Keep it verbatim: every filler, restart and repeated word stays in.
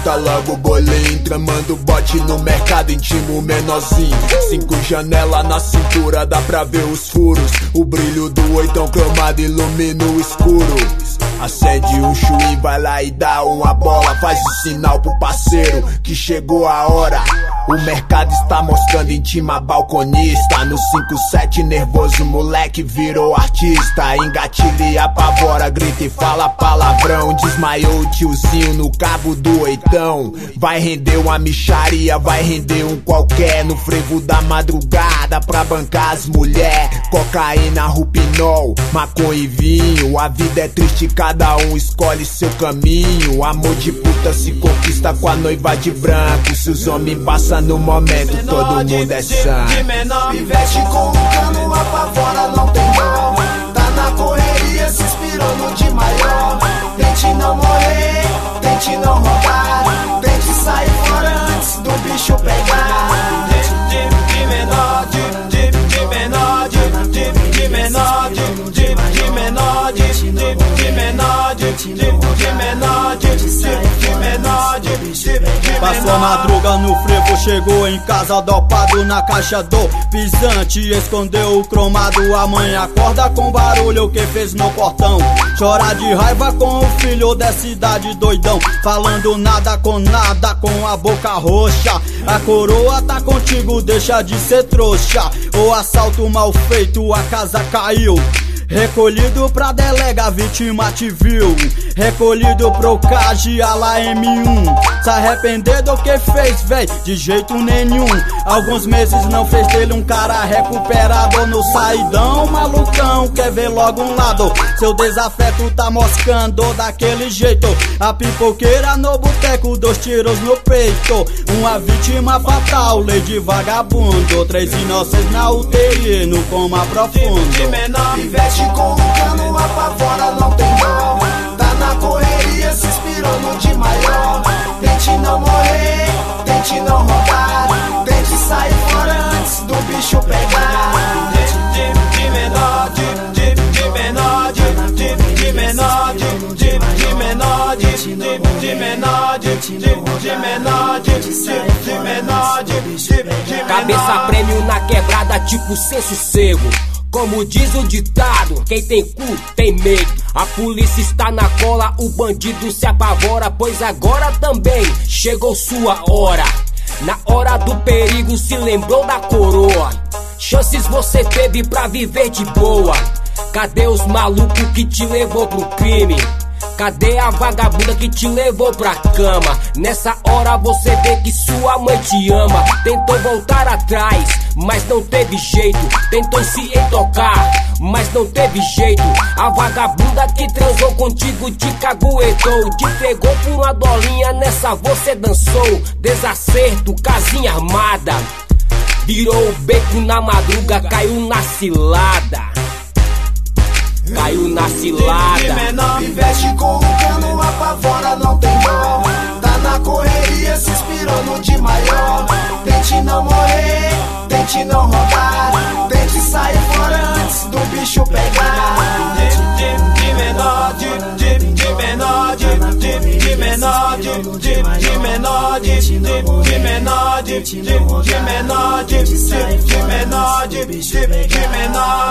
monta logo o bolinho, tramando bote no mercado, intimo menorzinho. Cinco janelas na cintura, dá pra ver os furos. O brilho do oitão cromado ilumina o escuro. Acende um chuim, vai lá e dá uma bola. Faz o sinal pro parceiro que chegou a hora. O mercado está mostrando, intima balconista. No cinco sete nervoso, moleque virou artista. Engatilha e apavora, grita e fala palavrão. Desmaiou o tiozinho no cabo do oitão. Vai render uma micharia, vai render um qualquer. No frevo da madrugada pra bancar as mulher. Cocaína, rupinol, maconha e vinho. A vida é triste, cada um escolhe seu caminho. Amor de puta se conquista com a noiva de branco. Se os homens passam no momento, todo mundo é sangue. De menor, investe com um cano, apavora, não tem dó. Tá na correria, se inspirou no de maior. Tente não morrer, tente não roubar. Tente sair fora antes do bicho pegar. De, de, de menor, de, de, de menor, de, de, de menor, de, de, de menor, de, de, de menor, de, de, de menor, de, de, de menor, de, de, de menor. Passou a madruga no frevo, chegou em casa dopado na caixa do pisante. Escondeu o cromado, a mãe acorda com barulho que fez no portão. Chora de raiva com o filho dessa idade doidão. Falando nada com nada, com a boca roxa. A coroa tá contigo, deixa de ser trouxa. O assalto mal feito, a casa caiu. Recolhido pra delega, a vítima te viu. Recolhido pro CAGE, a lá M um. Se arrepender do que fez, véi, de jeito nenhum. Alguns meses não fez dele um cara recuperado. No saidão, malucão, quer ver logo um lado. Seu desafeto tá moscando daquele jeito. A pipoqueira no boteco, dois tiros no peito. Uma vítima fatal, lei de vagabundo. Três inocentes na U T I, no coma profundo. De menor, investe com um cano, apavora, não tem dó. Tá na correria, se inspirou no de maior. Tente não morrer, tente não roubar. Tente sair fora antes do bicho pegar. De, de, de menor, de, de, de menor, de, de, de menor, de, de, de menor, de, de, de menor, de, de, de menor, de, de, de menor, de, de, de menor. Cabeça prêmio na quebrada, tipo sem sossego. Como diz o ditado, quem tem cu tem medo. A polícia está na cola, o bandido se apavora. Pois agora também chegou sua hora. Na hora do perigo se lembrou da coroa. Chances você teve pra viver de boa. Cadê os malucos que te levou pro crime? Cadê a vagabunda que te levou pra cama? Nessa hora você vê que sua mãe te ama. Tentou voltar atrás, mas não teve jeito. Tentou se entocar, mas não teve jeito. A vagabunda que transou contigo te caguetou. Te pegou por uma dolinha, nessa você dançou. Desacerto, casinha armada. Virou o beco na madruga, caiu na cilada. Caiu na cilada. De menor, investe com um cano, apavora, não tem dó. Tá na correria, se inspirou no de maior. Tente não morrer, tente não roubar. Tente sair fora antes do bicho pegar. De, de, de menor, de, de, de menor, de, de, de menor, de, de, de menor, de, de, de menor, de, de, de menor, de, de, de menor, de, de, de menor.